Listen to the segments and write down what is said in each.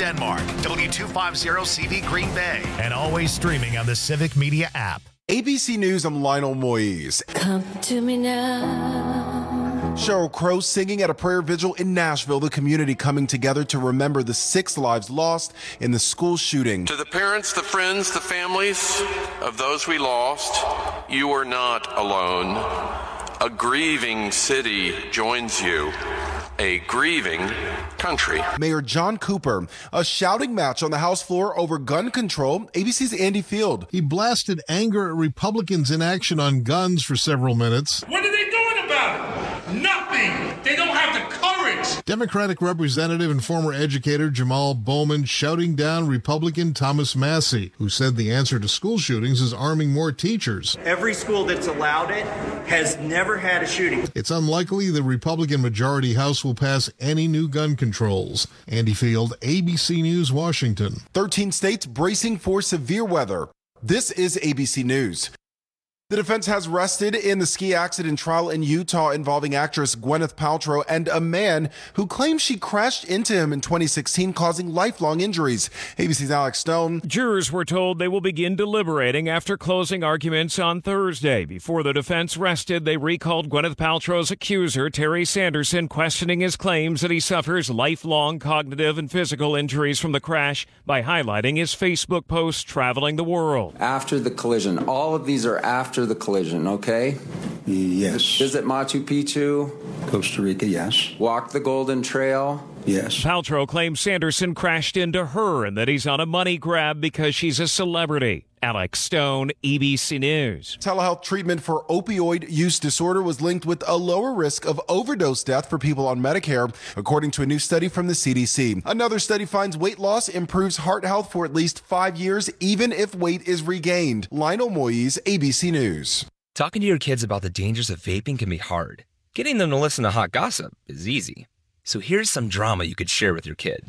Denmark, W250CV Green Bay, and always streaming on the Civic Media app. ABC News, I'm Lionel Moise. Come to me now. Sheryl Crow singing at a prayer vigil in Nashville, the community coming together to remember the 6 lives lost in the school shooting. To the parents, the friends, the families of those we lost, you are not alone. A grieving city joins you. A grieving country. Mayor John Cooper, a shouting match on the House floor over gun control. ABC's Andy Field. He blasted anger at Republicans' inaction on guns for several minutes. What are they doing about it? Nothing. They don't have the courage. Democratic Representative and former educator Jamal Bowman shouting down Republican Thomas Massie, who said the answer to school shootings is arming more teachers. Every school that's allowed it has never had a shooting. It's unlikely the Republican majority House will pass any new gun controls. Andy Field, ABC News, Washington. 13 states bracing for severe weather. This is ABC News. The defense has rested in the ski accident trial in Utah involving actress Gwyneth Paltrow and a man who claims she crashed into him in 2016, causing lifelong injuries. ABC's Alex Stone. Jurors were told they will begin deliberating after closing arguments on Thursday. Before the defense rested, they recalled Gwyneth Paltrow's accuser, Terry Sanderson, questioning his claims that he suffers lifelong cognitive and physical injuries from the crash by highlighting his Facebook posts traveling the world. After the collision, all of these are after the collision, okay? Yes. Visit Machu Picchu. Costa Rica, yes. Walk the Golden Trail. Yes. Paltrow claims Sanderson crashed into her and that he's on a money grab because she's a celebrity. Alex Stone, ABC News. Telehealth treatment for opioid use disorder was linked with a lower risk of overdose death for people on Medicare, according to a new study from the CDC. Another study finds weight loss improves heart health for at least 5 years, even if weight is regained. Lionel Moise, ABC News. Talking to your kids about the dangers of vaping can be hard. Getting them to listen to hot gossip is easy. So here's some drama you could share with your kid.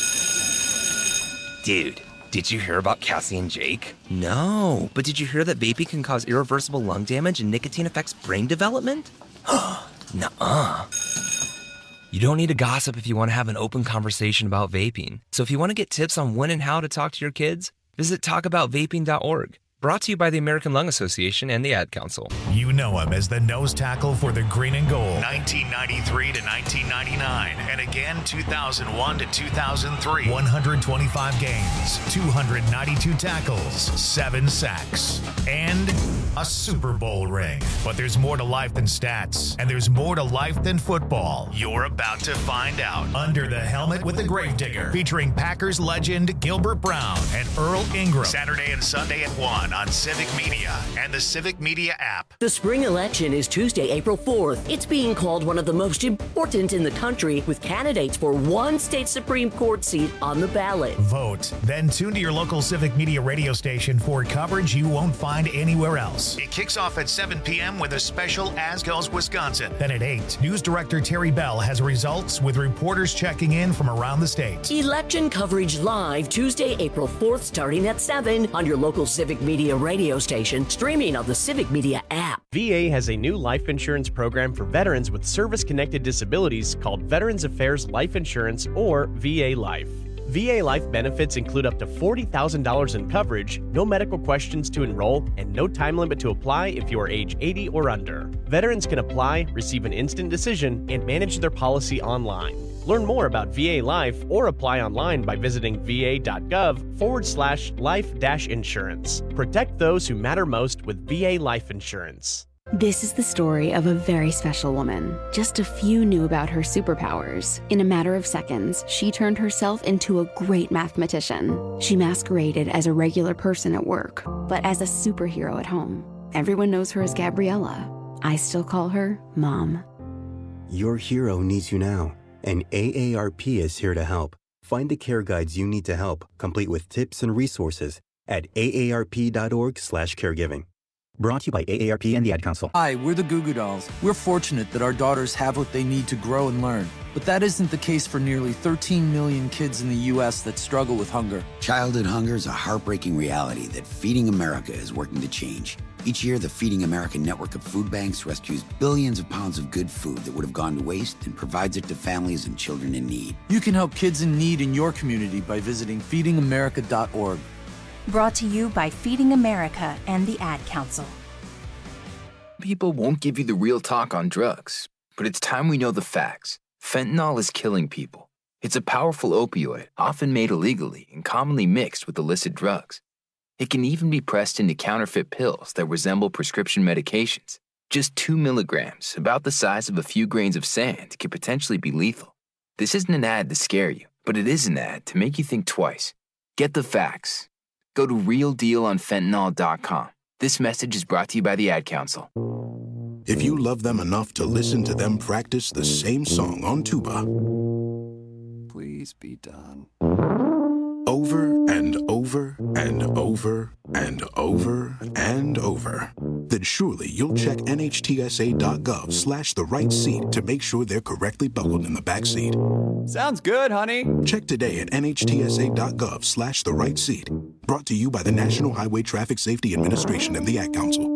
Dude, did you hear about Cassie and Jake? No, but did you hear that vaping can cause irreversible lung damage and nicotine affects brain development? Nuh-uh. You don't need to gossip if you want to have an open conversation about vaping. So if you want to get tips on when and how to talk to your kids, visit talkaboutvaping.org. Brought to you by the American Lung Association and the Ad Council. You know him as the nose tackle for the Green and Gold, 1993 to 1999, and again 2001 to 2003. 125 games, 292 tackles, 7 sacks, and a Super Bowl ring. But there's more to life than stats, and there's more to life than football. You're about to find out. Under the Helmet with the Gravedigger, featuring Packers legend Gilbert Brown and Earl Ingram. Saturday and Sunday at 1 on Civic Media and the Civic Media app. The spring election is Tuesday, April 4th. It's being called one of the most important in the country, with candidates for one state Supreme Court seat on the ballot. Vote, then tune to your local Civic Media radio station for coverage you won't find anywhere else. It kicks off at 7 p.m. with a special As Goes Wisconsin. Then at 8, News Director Terry Bell has results with reporters checking in from around the state. Election coverage live Tuesday, April 4th, starting at 7 on your local Civic Media radio station, streaming on the Civic Media app. VA has a new life insurance program for veterans with service-connected disabilities called Veterans Affairs Life Insurance, or VA Life. VA Life benefits include up to $40,000 in coverage, no medical questions to enroll, and no time limit to apply if you are age 80 or under. Veterans can apply, receive an instant decision, and manage their policy online. Learn more about VA Life or apply online by visiting va.gov/life-insurance. Protect those who matter most with VA Life Insurance. This is the story of a very special woman. Just a few knew about her superpowers. In a matter of seconds, she turned herself into a great mathematician. She masqueraded as a regular person at work, but as a superhero at home. Everyone knows her as Gabriella. I still call her Mom. Your hero needs you now, and AARP is here to help. Find the care guides you need to help, complete with tips and resources at aarp.org/caregiving. Brought to you by AARP and the Ad Council. Hi, we're the Goo Goo Dolls. We're fortunate that our daughters have what they need to grow and learn. But that isn't the case for nearly 13 million kids in the U.S. that struggle with hunger. Childhood hunger is a heartbreaking reality that Feeding America is working to change. Each year, the Feeding America network of food banks rescues billions of pounds of good food that would have gone to waste and provides it to families and children in need. You can help kids in need in your community by visiting feedingamerica.org. Brought to you by Feeding America and the Ad Council. People won't give you the real talk on drugs, but it's time we know the facts. Fentanyl is killing people. It's a powerful opioid, often made illegally and commonly mixed with illicit drugs. It can even be pressed into counterfeit pills that resemble prescription medications. Just 2 milligrams, about the size of a few grains of sand, can potentially be lethal. This isn't an ad to scare you, but it is an ad to make you think twice. Get the facts. Go to realdealonfentanyl.com. This message is brought to you by the Ad Council. If you love them enough to listen to them practice the same song on tuba, please be done. Over and over and over and over and over, then surely you'll check nhtsa.gov/the right seat to make sure they're correctly buckled in the back seat. Sounds good, honey. Check today at nhtsa.gov/the right seat. Brought to you by the National Highway Traffic Safety Administration and the Ad Council.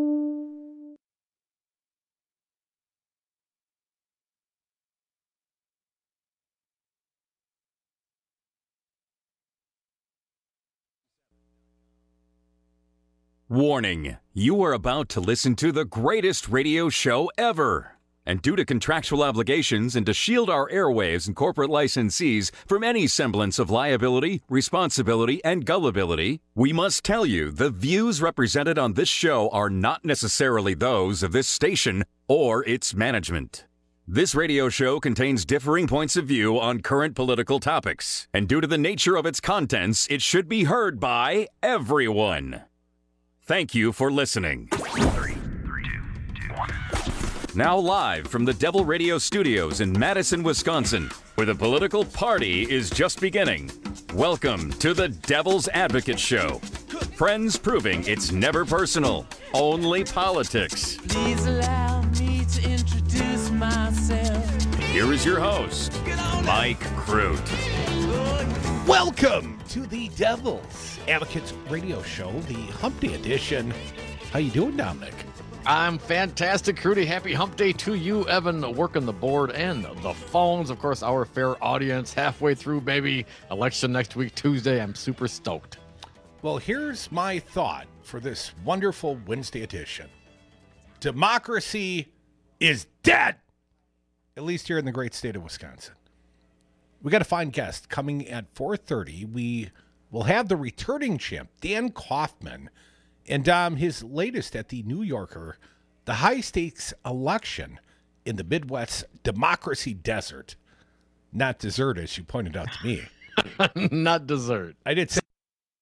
Warning, you are about to listen to the greatest radio show ever. And due to contractual obligations and to shield our airwaves and corporate licensees from any semblance of liability, responsibility, and gullibility, we must tell you the views represented on this show are not necessarily those of this station or its management. This radio show contains differing points of view on current political topics, and due to the nature of its contents, it should be heard by everyone. Thank you for listening. 3, 2, 1. Now live from the Devil Radio Studios in Madison, Wisconsin, where the political party is just beginning. Welcome to the Devil's Advocate Show. Friends proving it's never personal, only politics. Please allow me to introduce myself. Here is your host, Mike Crute. Welcome to the Devil's Advocates Radio Show, the Hump Day edition. How you doing, Dominic? I'm fantastic, Crudy. Happy Hump Day to you, Evan, working the board and the phones. Of course, our fair audience halfway through, baby. Election next week, Tuesday. I'm super stoked. Well, here's my thought for this wonderful Wednesday edition. Democracy is dead, at least here in the great state of Wisconsin. We got a fine guest coming at 4:30. We will have the returning champ, Dan Kaufman, and his latest at the New Yorker, the high-stakes election in the Midwest democracy desert. Not dessert, as you pointed out to me. Not dessert. I did say.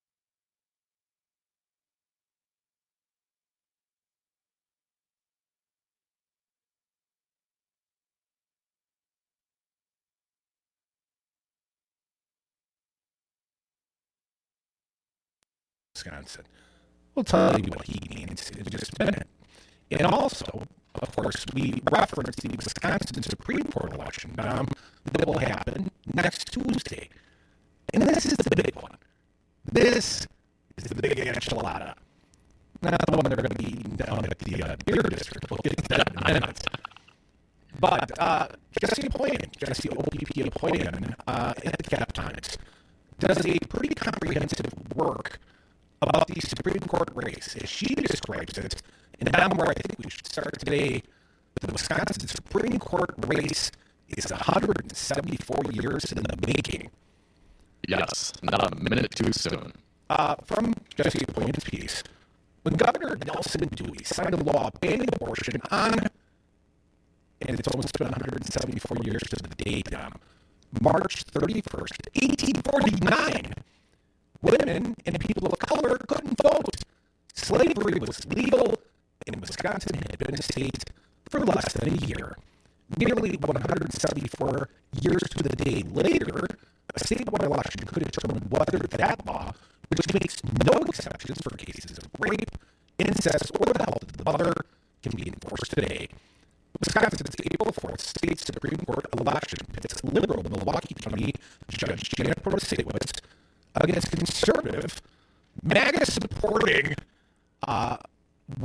Wisconsin. We'll tell you what he means in just a minute. And also, of course, we reference the Wisconsin Supreme Court election that will happen next Tuesday. And this is the big one. This is the big enchilada. Not the one they're going to be eating down at the beer district. We'll get to that in a minute. But Jesse OPP Apoyan at the Cap Times does a pretty comprehensive work about the Supreme Court race, as she describes it, and where I think we should start today. The Wisconsin Supreme Court race is 174 years in the making. Yes, not a minute too soon. From Jesse Point's piece, when Governor Nelson Dewey signed a law banning abortion on, and it's almost been 174 years to the date, March 31st, 1849, women and people of color couldn't vote. Slavery was legal, and Wisconsin had been a state for less than a year. Nearly 174 years to the day later, a statewide election could determine whether that law, which makes no exceptions for cases of rape, incest, or the health of the mother, can be enforced today. Wisconsin's April 4th state Supreme Court election pits liberal Milwaukee County Judge Janet Protasiewicz against conservative, MAGA-supporting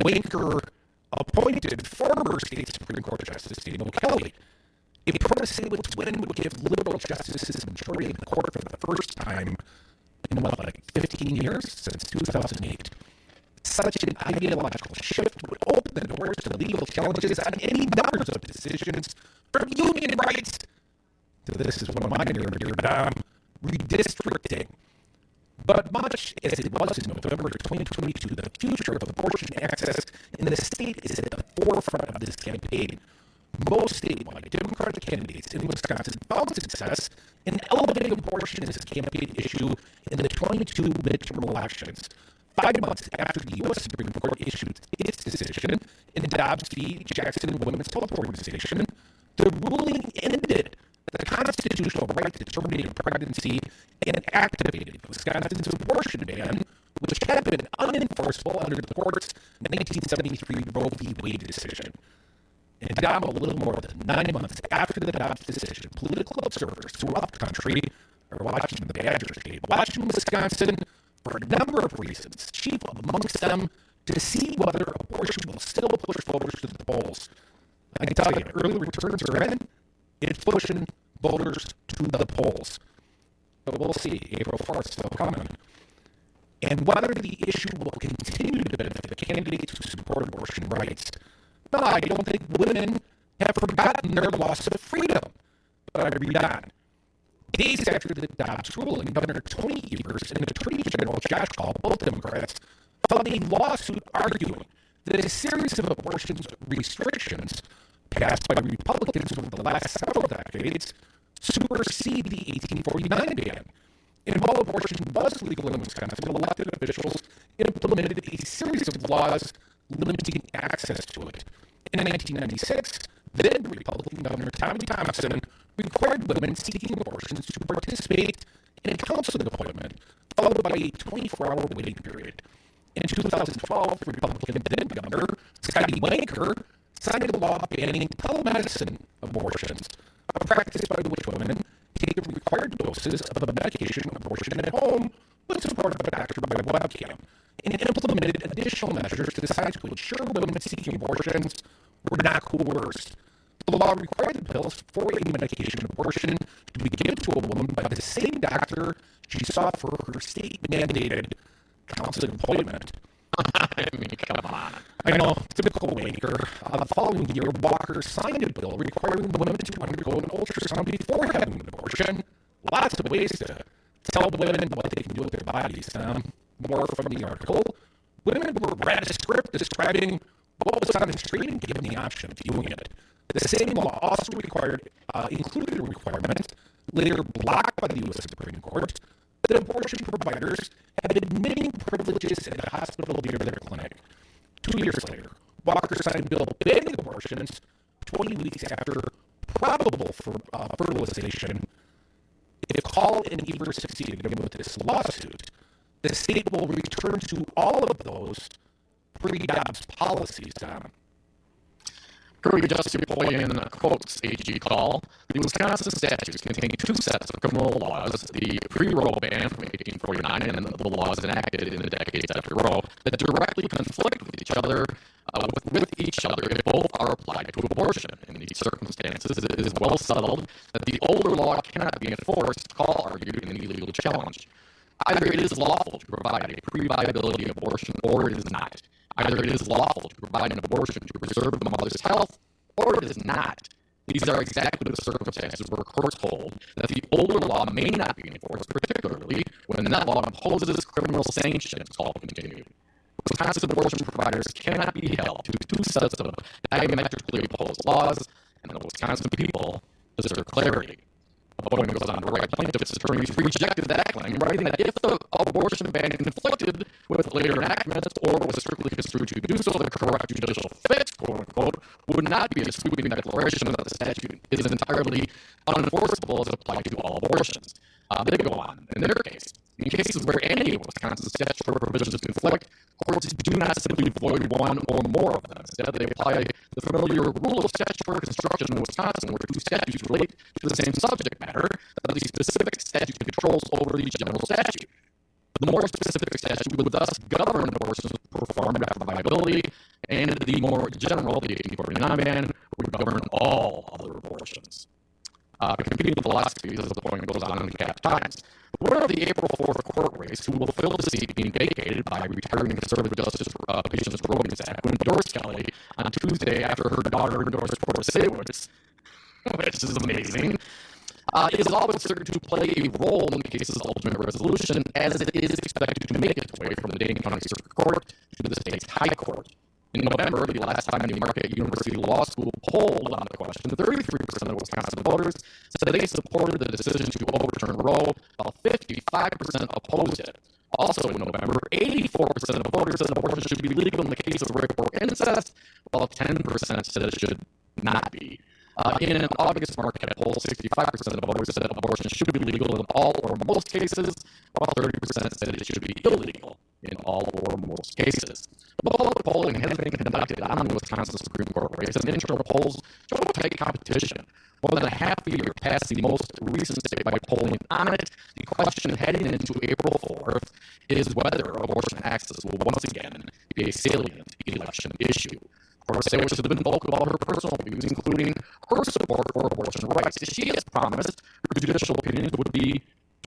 Winker appointed former state Supreme Court Justice Daniel Kelly. A pro-se win would give liberal justices a majority in the court for the first time in, 15 years? Since 2008. Such an ideological shift would open the doors to legal challenges on any numbers of decisions, from union rights to this is one of my near and dear, redistricting. But much as it was in November 2022, the future of abortion access in the state is at the forefront of this campaign. Most statewide Democratic candidates in Wisconsin found success in elevating abortion as a campaign issue in the 22 midterm elections. 5 months after the U.S. Supreme Court issued its decision in Dobbs v. Jackson Women's Health Organization, the ruling ended the constitutional right to terminate a pregnancy and activated Wisconsin's abortion ban, which had been unenforceable under the court's 1973 Roe v. Wade decision. And now, a little more than 9 months after the Dobbs decision, political observers throughout the country are watching the Badgers game, watching Wisconsin for a number of reasons, chief amongst them to see whether abortion will still push voters to the polls. I can tell you, early returns are in. It's pushing voters to the polls. But we'll see. April 4th still coming. And whether the issue will continue to benefit the candidates who support abortion rights. No, I don't think women have forgotten their loss of freedom. But I read on. Days after the Dobbs ruling, Governor Tony Evers and Attorney General Josh Hall, both Democrats, filed a lawsuit arguing that a series of abortion restrictions passed by Republicans over the last several decades supersede the 1849 ban. And while abortion was legal in Wisconsin, elected officials implemented a series of laws limiting access to it. In 1996, then Republican Governor Tommy Thompson required women seeking abortions to participate in a counseling appointment, followed by a 24-hour waiting period. In 2012, Republican then Governor Scotty Wanker signed a law banning telemedicine abortions, a practice by which women take the required doses of a medication abortion at home with support of a doctor by webcam, and implemented additional measures designed to ensure women seeking abortions were not coerced. The law required the pills for a medication abortion to be given to a woman by the same doctor she saw for her state-mandated counseling appointment. I mean, come on. I know, typical Wanker. The following year, Walker signed a bill requiring women to undergo an ultrasound before having an abortion. Lots of ways to tell women what they can do with their bodies. More from the article. Women were read a script describing what was on the screen and given the option of viewing it. The same law also included a requirement, later blocked by the U.S. Supreme Court, that abortion providers had admitting privileges at a hospital near their clinic. 2 years later, Walker signed a bill banning abortions 20 weeks after probable fertilization. If Hall and Evers succeeded with this lawsuit, the state will return to all of those pre-Dobbs policies, Tom. Curry Justice Napoleon quotes AG Call. The Wisconsin statutes contain 2 sets of criminal laws, the pre-Roe ban from 1849 and the laws enacted in the decades after Roe, that directly conflict with each other if both are applied to abortion. In these circumstances, it is well settled that the older law cannot be enforced, Call argued in the legal challenge. Either it is lawful to provide a pre-viability abortion or it is not. Either it is lawful to provide an abortion to preserve the mother's health or it is not. These are exactly the circumstances where courts hold that the older law may not be enforced, particularly when that law imposes criminal sanctions, Call continued. Wisconsin abortion providers cannot be held to 2 sets of diametrically opposed laws, and the Wisconsin people deserve clarity. Bowen goes on to write, plaintiff's attorneys rejected that claim, writing that if the abortion ban conflicted with later enactments or was strictly construed to do so, the correct judicial fit, quote-unquote, would not be a sweeping declaration that the statute is entirely unenforceable as applied to all abortions. They go on, in their case, in cases where any of Wisconsin's statutory provisions conflict, courts do not simply void one or more of them. Instead, they apply the familiar rule of statutory construction in Wisconsin, where 2 statutes relate to the same subject matter, that the specific statute controls over the general statute. The more specific statute would thus govern abortions performed after viability and the more general, the 1849 ban, would govern all other abortions. Competing philosophies, as the point goes on in the Cap Times. The winner of the April 4th court race, who will fill the seat being vacated by retiring conservative Justice Patience Robinson, who endorsed Kelly on Tuesday after her daughter endorsed Protasiewicz, which is amazing, is always certain to play a role in the case's ultimate resolution, as it is expected to make its way from the Dane County Circuit Court to the state's High Court. In November, the last time the Marquette University Law School polled on the question, 33% of Wisconsin voters said they supported the decision to overturn Roe, while 55% opposed it. Also in November, 84% of voters said abortion should be legal in the case of rape or incest, while 10% said it should not be. In an August Marquette poll, 65% of voters said abortion should be legal in all or most cases, while 30% said it should be illegal in all or most cases. The public polling has been conducted on the Wisconsin Supreme Court race, and internal polls show tight competition. More than a half a year past the most recent statewide polling on it, the question heading into April 4th is whether abortion access will once again be a salient election issue. Protasiewicz has been vocal about her personal views, including her support for abortion rights. She has promised her judicial opinions would be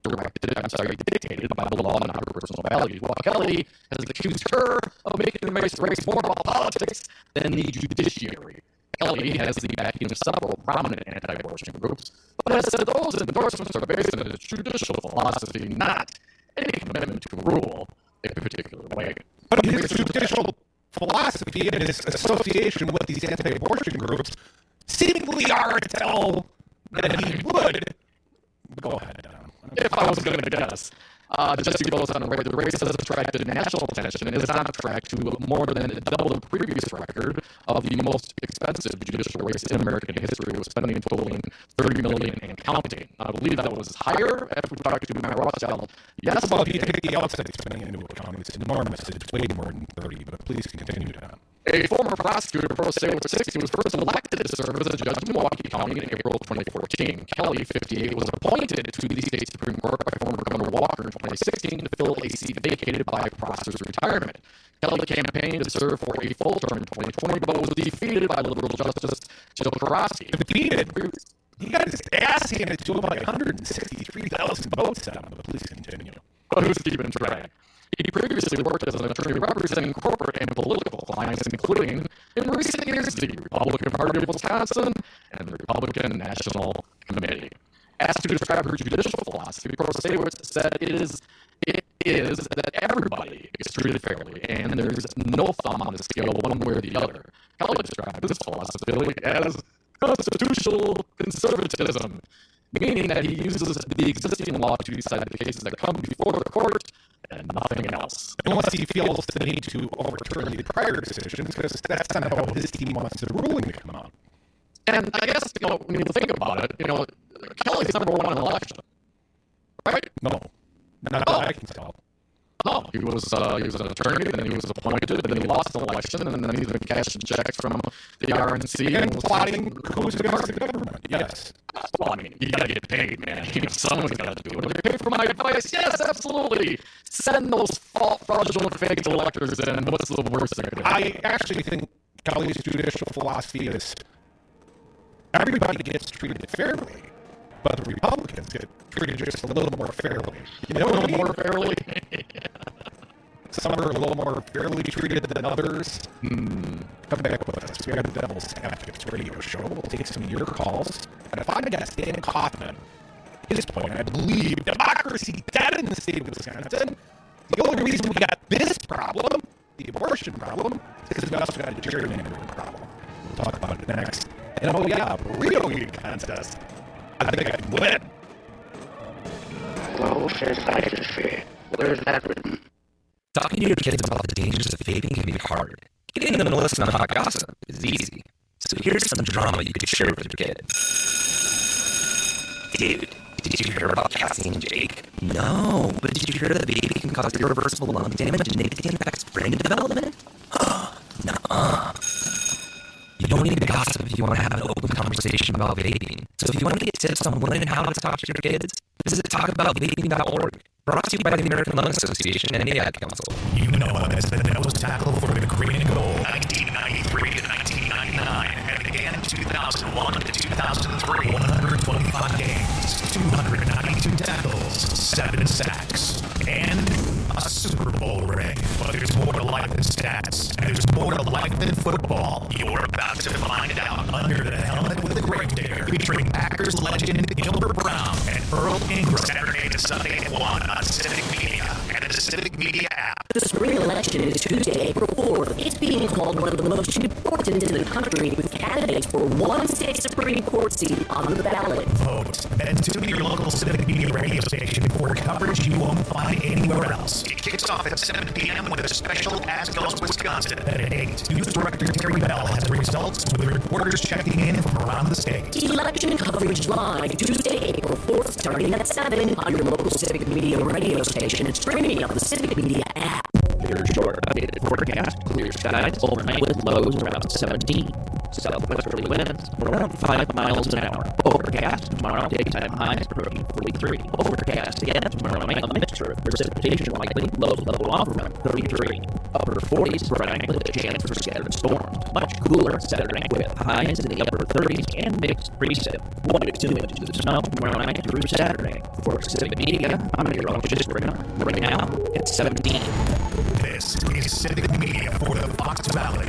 dictated by the law and not her personal values, while Kelly has accused her of making the race more about politics than the judiciary. Kelly has the backing of several prominent anti-abortion groups, but has said those endorsements are based on its judicial philosophy, not any commitment to rule a particular way. But his judicial philosophy and his association with these anti-abortion groups seemingly are to tell that he would. Go ahead, Don. If I was going to guess. Jesse goes on, the race has attracted national attention and is on track to more than double the previous record of the most expensive judicial race in American history, with spending totaling $30 million and counting. I believe that was higher after we talked to Matt Rothschild. Yes, well, if you take the outside spending into account, it's enormous. It's way more than 30, but please continue, Don. A former prosecutor, Protasiewicz, 60, was first elected to serve as a judge in Milwaukee County in April 2014. Kelly, 58, was appointed to the state Supreme Court by former Governor Walker in 2016 to fill a seat vacated by Prosser's retirement. Kelly campaigned to serve for a full term in 2020, but was defeated by Liberal Justice Jill Karofsky. Defeated? He got his ass handed to him by 163,000 votes, Don, but please continue. But who's keeping track? He previously worked as an attorney representing corporate and political clients, including, in recent years, the Republican Party of Wisconsin and the Republican National Committee. Asked to describe her judicial philosophy, Protasiewicz said it is that everybody is treated fairly, and there's no thumb on the scale one way or the other. Kelly described this philosophy as constitutional conservatism, meaning that he uses the existing law to decide the cases that come before the court and nothing else. Unless he feels the need to overturn the prior decisions, because that's not how his team wants the ruling to come out. And I guess, when you think about it, Kelly's never won an election, right? No, not that I can tell. No, he was an attorney, then he was appointed, and then he lost an election, and then he's been cashing checks from the RNC and plotting coups against the government. Yes. Well, you gotta get paid, man. Someone's gotta do it. Are they paid for my advice? Yes, absolutely. Send those fraudulent fake electors in. What's the worst thing? I actually think Kelly's judicial philosophy is everybody gets treated fairly, but the Republicans get treated just a little more fairly. A little more fairly? Some are a little more fairly treated than others. Come back with us. We got the Devil's Advocates radio show. We'll take some of your calls. And if I guess Dan Kaufman, his point, I believe democracy dead in the state of Wisconsin. The only reason we got this problem, the abortion problem, is because we also got a gerrymandering problem. We'll talk about it next. And oh yeah, burrito eating contest. I think I can win. Who says life is free? Where's that written? Talking to your kids about the dangers of vaping can be hard. Getting them to listen to hot gossip is easy. So here's some drama you could share with your kids. Dude, did you hear about Cassie and Jake? No, but did you hear that vaping can cause irreversible lung damage and nicotine affects brain development? Nuh-uh. You don't need to gossip if you want to have an open conversation about vaping. So if you want to get tips on when and how to talk to your kids, visit talkaboutvaping.org. Brought to you by the American Lung Association and the Ad Council. You know him as the nose tackle for the green and gold. 19 2001 to 2003, 125 games, 292 tackles, 7 sacks, and a Super Bowl ring. But there's more to life than stats, and there's more to life than football. You're about to find out Under the Helmet with the Gravedigger, featuring Packers legend Gilbert Brown and Earl Ingram, Saturday to Sunday at 1 on Civic Media and the Civic Media app. The spring election is Tuesday, April 4th. It's being called one of the most important in the country, with candidates for one state Supreme Court seat on the ballot. Vote and tune to your local Civic Media radio station for coverage you won't find anywhere else. It kicks off at 7 p.m. with a special As Goes Wisconsin. At 8, News Director Terry Bell has the results with reporters checking in from around the state. Election coverage live Tuesday, April 4th, starting at 7 on your local Civic Media radio station and streaming on the Civic Media app. Here's your updated forecast. Clear skies overnight with lows around 17. Southwesterly winds around 5 miles an hour. Overcast tomorrow, daytime highs approaching 43. Overcast again tomorrow night, a mixture of precipitation likely, lows level off around 33. Upper 40s Friday night with a chance for scattered storms. Much cooler Saturday night with highs in the upper 30s and mixed precip. 1 to 2 inches of snow tomorrow night through Saturday. For Civic Media, I'm meteorologist Rick. Right now, it's 17. This is Civic Media for the Fox Valley.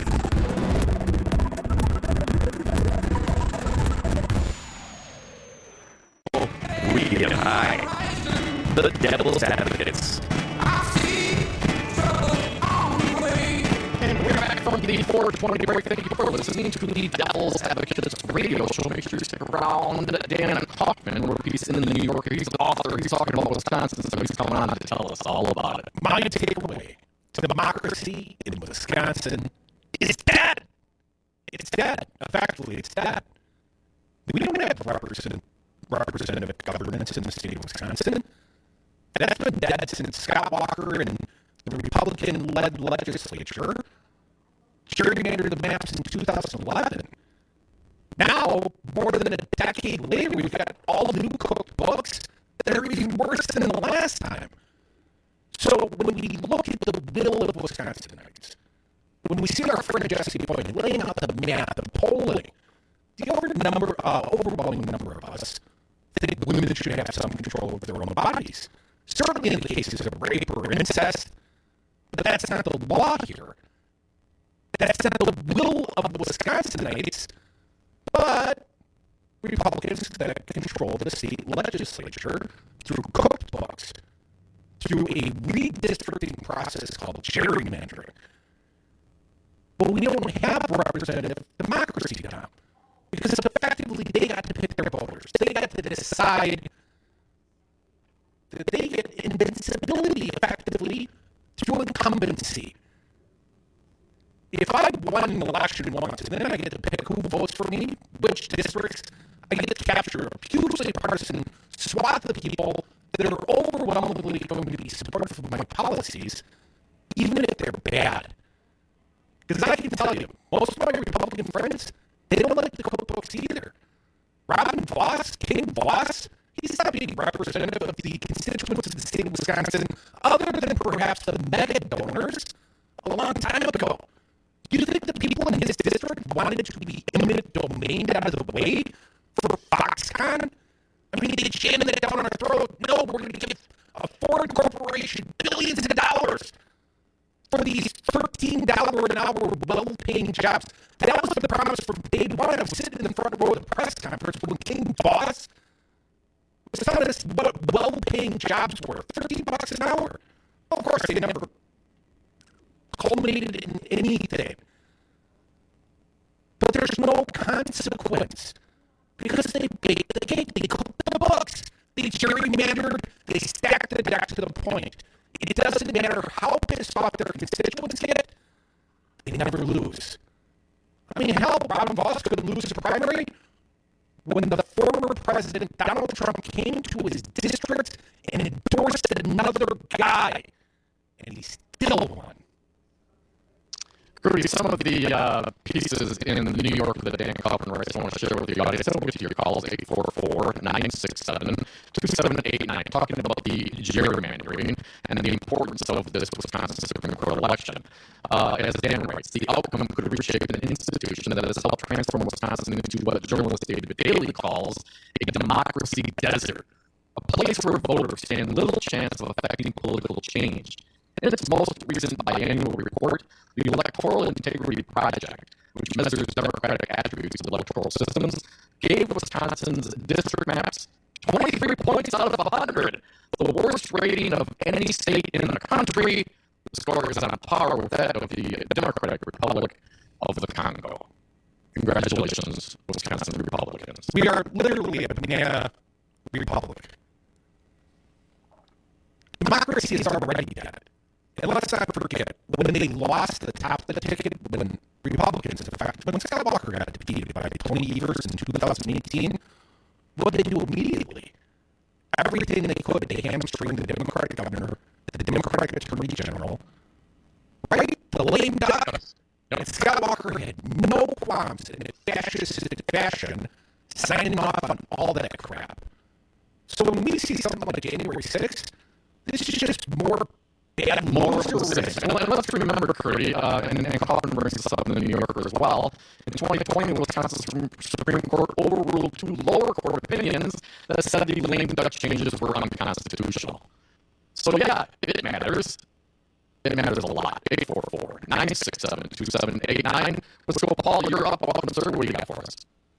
We get high. The Devil's Advocates. And we're back from the 420 break. Thank you for listening to the Devil's Advocates radio show. Make sure you stick around. Dan Kaufman, where he's in the New Yorker. He's the author. He's talking about Wisconsin, so he's coming on to tell us all about it. My takeaway: democracy in Wisconsin is dead. It's dead. Effectively, it's dead. We don't have representative governments in the state of Wisconsin. That's been dead since Scott Walker and the Republican-led legislature gerrymandered the maps in 2011. Now, more than a decade later, we've got all new cooked books that are even worse than the last time. So when we look at the will of Wisconsinites, when we see our friend Jesse Boyd laying out the map, the polling, the overwhelming number of us think women should have some control over their own bodies. Certainly in the cases of rape or incest, but that's not the law here. That's not the will of the Wisconsinites, but Republicans that control the state legislature through cooked books, through a redistricting process called gerrymandering. But we don't have representative democracy now, because effectively they got to pick their voters. They got to decide that they get invincibility effectively through incumbency. If I won an election once, and then I get to pick who votes for me, which districts, I get to capture a hugely partisan swath of people that are overwhelmingly going to be supportive of my policies, even if they're bad. Because I can tell you, most of my Republican friends, they don't like the cookbooks either. Robin Voss, King Voss, he's not being representative of the constituents of the state of Wisconsin, other than perhaps the mega donors a long time ago. Do you think the people in his district wanted to be eminent domained out of the way for Foxconn? I mean, they jammed it down our throat. No, we're going to give a foreign corporation billions of dollars for these $13 an hour well-paying jobs. That was the promise from day one. I was sitting in the front row of the press conference when King Voss was telling us what well-paying jobs were. $13 an hour. Well, of course, they never culminated in anything. But there's no consequence. Because they baked the cake, they cooked the books, they gerrymandered, they stacked the deck to the point. It doesn't matter how pissed off their constituents get, they never lose. I mean, hell, Robin Voss could lose his primary when the former president, Donald Trump, came to his district and endorsed another guy, and he still won. Rudy, some of the pieces in the New Yorker that Dan Kaufman writes, I want to share with the audience. I'll get to your calls, 844-967-2789, talking about the gerrymandering and the importance of this Wisconsin Supreme Court election. As Dan writes, the outcome could reshape an institution that has helped transform Wisconsin into what journalist David Daley calls a democracy desert, a place where voters stand little chance of affecting political change. In its most recent biannual report, the Electoral Integrity Project, which measures democratic attributes of electoral systems, gave Wisconsin's district maps 23 points out of 100, the worst rating of any state in the country. The score is on par with that of the Democratic Republic of the Congo. Congratulations, Wisconsin Republicans. We are literally a banana republic. Democracy is already dead. And let's not forget, when they lost the top of the ticket, when Republicans, in fact, when Scott Walker got defeated by Tony Evers in 2018, what did they do immediately? Everything they could to hamstring the Democratic governor, the Democratic Attorney General, right? The lame duck. And Scott Walker had no qualms in a fascist fashion signing off on all that crap. So when we see something like January 6th, this is just more bad more specific. And let's remember, Curry, and Coffin brings this up in the New Yorker as well, in 2020, Wisconsin Supreme Court overruled 2 lower court opinions that said the lame duck changes were unconstitutional. So yeah, it matters. It matters a lot. 844-967-2789. Let's go, Paul. You're up. Welcome, sir. What do you got for us?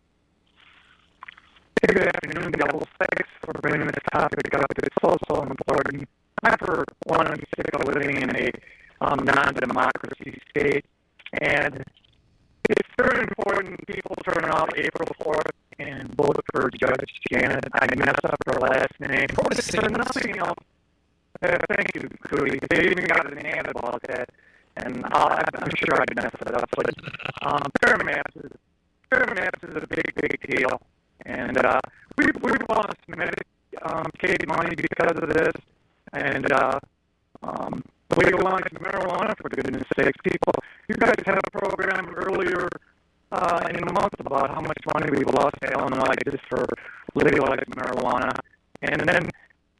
Hey, good afternoon, Double. Thanks for bringing this topic up. It's so important. I, for one, am sick of living in a non-democracy state, and it's very important people turn out April 4th and vote for Judge Janet. I messed up her last name. For nothing else. Thank you, Cooey. They even got an ad about that, and I'm sure I'd mess it up. But Paramaps is a big deal, and we lost Medicaid money because of this, and legalize marijuana, for goodness sakes. People, you guys had a program earlier in the month about how much money we lost to Illinois just for legalizing marijuana, and then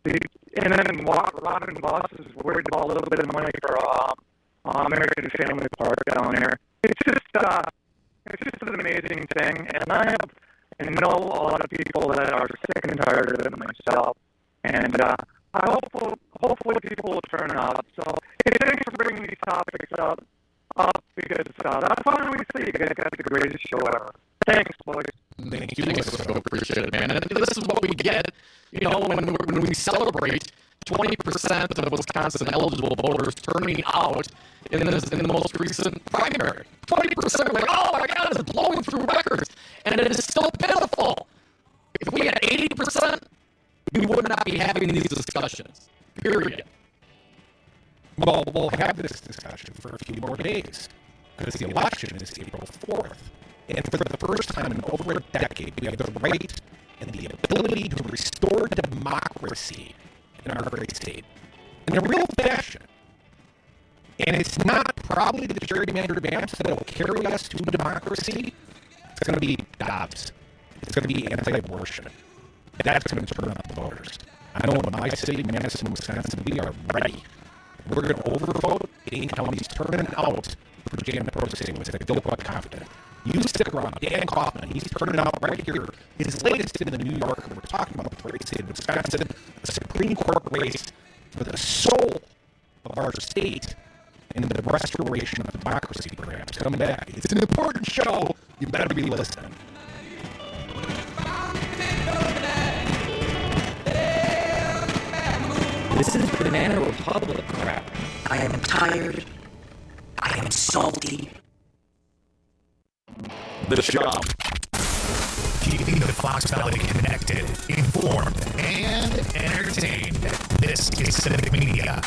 Robin Boss is worried about a little bit of money for American Family Park down there. It's just an amazing thing, and I know a lot of people that are sick and tired of it myself, and hopefully people will turn out. So thanks for bringing these topics up because that's why we see you guys got the greatest show ever. Thanks, boys. Thank you. So appreciate it, man. And this is what we get, when we celebrate 20% of Wisconsin eligible voters turning out in the most recent primary. 20%, like, oh my God, it's blowing through records, and it is still pitiful. If we had 80%, we would not be having these discussions. Period. Well, we'll have this discussion for a few more days, because the election is April 4th. And for the first time in over a decade, we have the right and the ability to restore democracy in our great state in a real fashion. And it's not probably the gerrymandered maps that will carry us to democracy. It's going to be Dobbs. It's going to be anti-abortion. That's going to turn up the voters. I know in my city, Madison, Wisconsin, we are ready. We're going to overvote. Dane County's turning out for Janet Prozac. I feel quite confident. You stick around. Dan Kaufman, he's turning out right here. His latest in the New Yorker, we're talking about the great state of Wisconsin, a Supreme Court race for the soul of our state and the restoration of democracy, perhaps. Come back. It's an important show. You better be listening. This is Banana Republic crap. I am tired. I am salty. The show. Keeping the Fox Valley connected, informed, and entertained. This is Civic Media.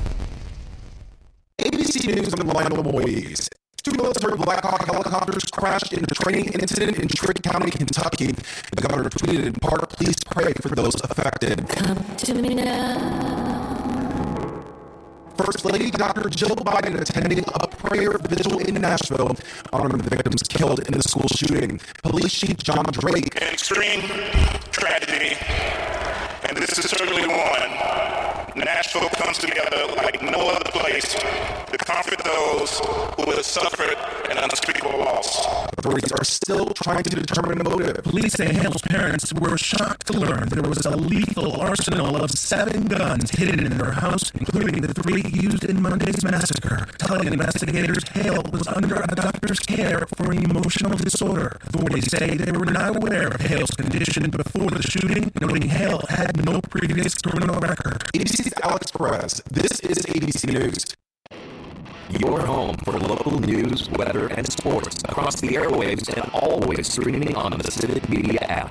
ABC News on the Lionel Moise. 2 military Black Hawk helicopters crashed in a training incident in Trigg County, Kentucky. The governor tweeted in part, "Please pray for those affected." Come to me now. First Lady Dr. Jill Biden attending a prayer vigil in Nashville, honoring the victims killed in the school shooting. Police Chief John Drake. An extreme tragedy, and this is certainly one Nashville comes together like no other place to comfort those who have suffered an unspeakable loss. Authorities are still trying to determine the motive. Police say Hale's parents were shocked to learn there was a lethal arsenal of 7 guns hidden in their house, including the 3 used in Monday's massacre, telling investigators Hale was under a doctor's care for an emotional disorder. Authorities say they were not aware of Hale's condition before the shooting, noting Hale had no previous criminal record. ABC's Alex Perez. This is ABC News. Your home for local news, weather, and sports across the airwaves and always streaming on the Civic Media app.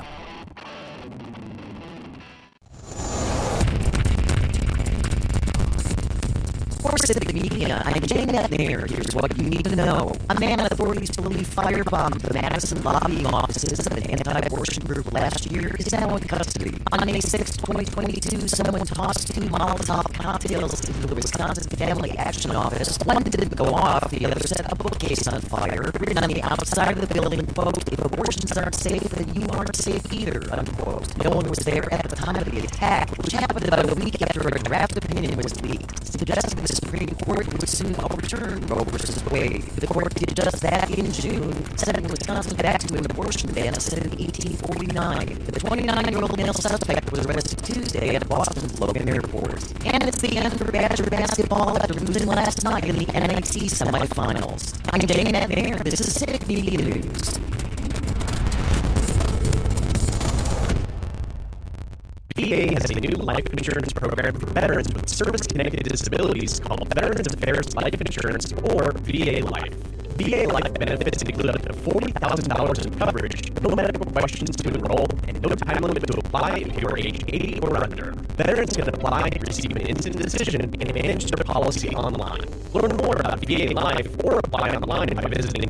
For Civic Media, I'm Jane Etner. Here's what you need to know. A man authorities believe firebombed the Madison lobbying offices of an anti-abortion group last year is now in custody. On May 6, 2022, someone tossed 2 Molotov cocktails into the Wisconsin Family Action Office. One didn't go off, the other set a bookcase on fire. Written on the outside of the building, quote, "If abortions aren't safe, then you aren't safe either," unquote. No one was there at the time of the attack, which happened about a week after a draft opinion was leaked, suggesting the Supreme Court would soon overturn Roe v. Wade. The court did just that in June, sending Wisconsin back to an abortion ban set in 1849. The 29-year-old male suspect was arrested Tuesday at Boston's Logan Airport. And it's the end for Badger basketball after losing last night in the NIT semifinals. I'm Jane Etner. This is Civic Media News. VA has a new life insurance program for veterans with service-connected disabilities called Veterans Affairs Life Insurance, or VA Life. VA Life benefits include up to $40,000 in coverage, no medical questions to enroll, and no time limit to apply if you are age 80 or under. Veterans can apply, receive an instant decision, and manage their policy online. Learn more about VA Life or apply online by visiting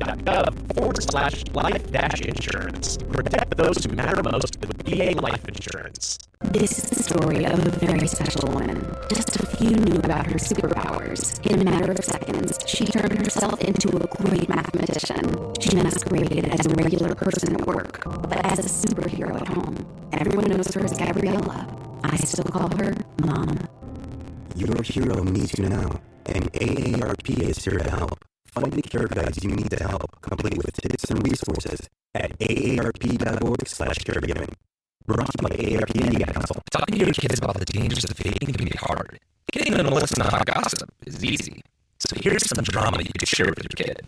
va.gov/life-insurance. Protect those who matter most with VA Life Insurance. This is the story of a very special woman. Just a few knew about her superpowers. In a matter of seconds, she turned herself into a great mathematician. She masqueraded as a regular person at work, but as a superhero at home. Everyone knows her as Gabriella. I still call her Mom. Your hero needs you now, and AARP is here to help. Find the care guides you need to help, complete with tips and resources at aarp.org/caregiving. Brought to you by AARP and the Ad Council. Talking to your kids about the dangers of vaping can be hard. Getting them to listen to hot gossip is easy. So here's some drama you could share with your kid.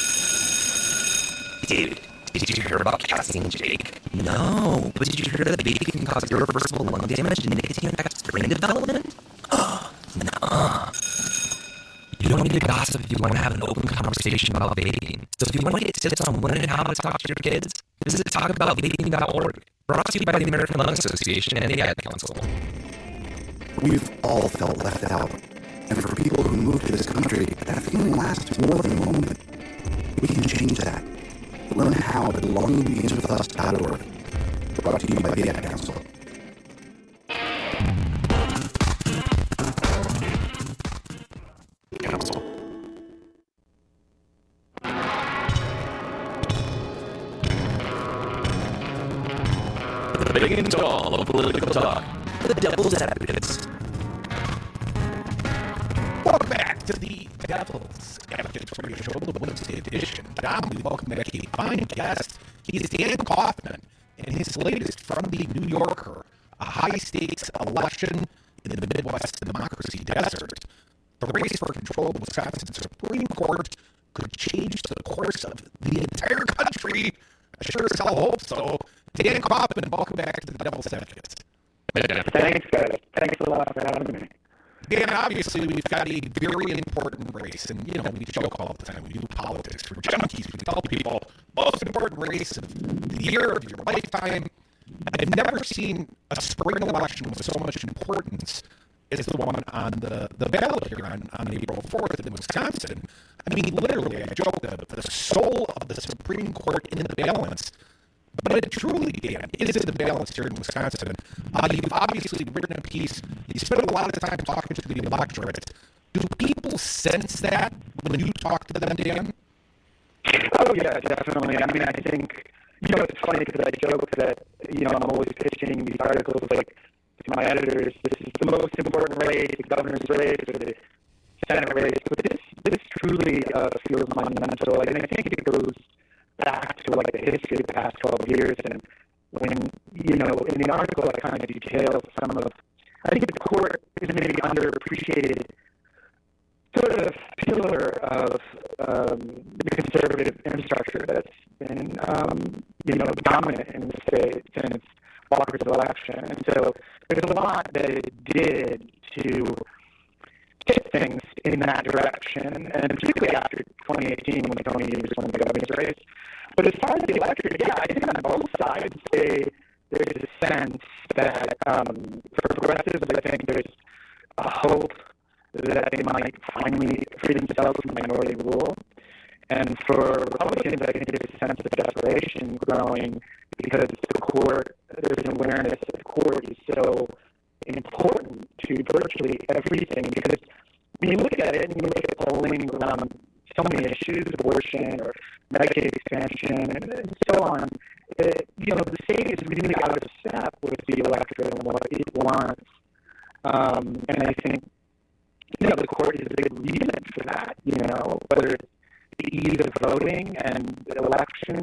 Dude, did you hear about Cassie and Jake? No, but did you hear that vaping can cause irreversible lung damage and nicotine affects brain development? Nuh-uh. You don't need to gossip if you want to have an open conversation about vaping. So if you want to get tips on when and how to talk to your kids, visit talkaboutvaping.org. Brought to you by the American Lung Association and the Ad Council. We've all felt left out. And for people who move to this country, that feeling lasts more than a moment. We can change that. Learn how at belongingbeginswithus.org. Brought to you by the Ad Council. Council. The big and tall of political talk. The Devil's Advocates. Welcome back to the Devil's Advocates Radio Show, the Wednesday edition. We welcome back a fine guest. He's Dan Kaufman, and his latest from the New Yorker, a high-stakes election in the Midwest democracy desert. The race for control of Wisconsin Supreme Court could change the course of the entire country. I sure as hell hope so. Dan Kaufman, welcome back to the Devil's Advocates. Thanks, guys. Thanks a lot for having me. Dan, obviously, we've got a very important race, and, you know, we joke all the time. We do politics for junkies. We tell people, most important race of the year of your lifetime. I've never seen a spring election with so much importance as the one on the ballot here on April 4th in Wisconsin. I mean, literally, I joke that the soul of the Supreme Court in the balance. But it truly, Dan, is in the balance here in Wisconsin. You've obviously written a piece. You spent a lot of time talking to the electorate. Do people sense that when you talk to them, Dan? Oh, yeah, definitely. I mean, I think, you know, it's funny because I joke that, you know, I'm always pitching these articles like, to my editors, this is the most important race, the governor's race or the Senate race, but this truly feels monumental. And I think it goes back to like the history of the past 12 years. And when, in the article I kind of detailed some of, I think the court is maybe underappreciated sort of pillar of the conservative infrastructure that's been, dominant in the state since Walker's election. And so there's a lot that it did to tip things in that direction, and particularly after 2018 when Tony Evers won the governor's race. But as far as the electorate, I think on both sides, there's a sense that for progressives, I think there's a hope that they might finally free themselves from minority rule. And for Republicans, I think there's a sense of desperation growing because there's an awareness that the court is so important to virtually everything. Because when you look at it and you look at polling around so many issues, abortion or Medicaid expansion and so on, the state is really out of step with the electorate and what it wants. And I think, the court is a big reason for that, whether it's the ease of voting and the election,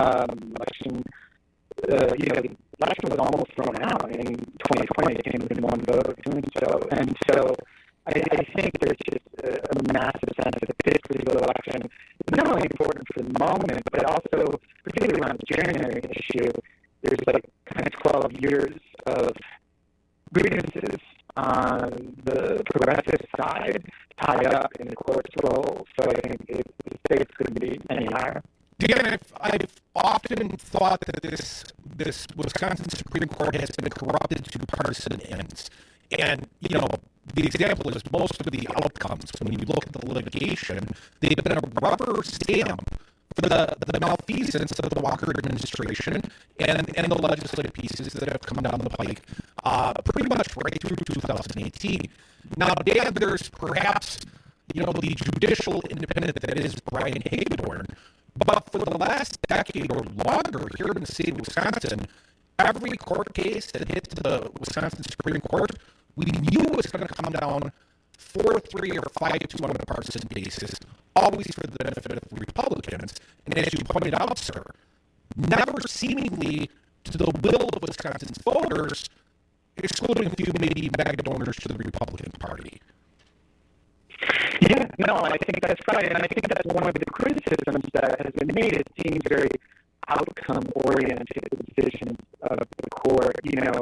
the election was almost thrown out in 2020. It came within one vote doing so. And so I think there's just a massive sense that this particular election is not only important for the moment, but also, particularly around the gerrymandering issue, there's like kind of 12 years of grievances on the progressive side tied up in the court's role. So I think the stakes couldn't be any higher. Dan, I've often thought that this Wisconsin Supreme Court has been corrupted to partisan ends. And, the example is most of the outcomes, when you look at the litigation, they've been a rubber stamp for the malfeasance of the Walker administration and the legislative pieces that have come down the pike pretty much right through 2018. Now, Dan, there's perhaps, the judicial independent that is Brian Hagedorn, but for the last decade or longer here in the state of Wisconsin, every court case that hit the Wisconsin Supreme Court, we knew it was going to come down 4-3 or 5-2 on a partisan basis, always for the benefit of Republicans. And as you pointed out, sir, never seemingly to the will of Wisconsin's voters, excluding a few maybe mega donors to the Republican Party. Yeah, no, I think that's right. And I think that's one of the criticisms that has been made. It seems very outcome-oriented, the decisions of the court,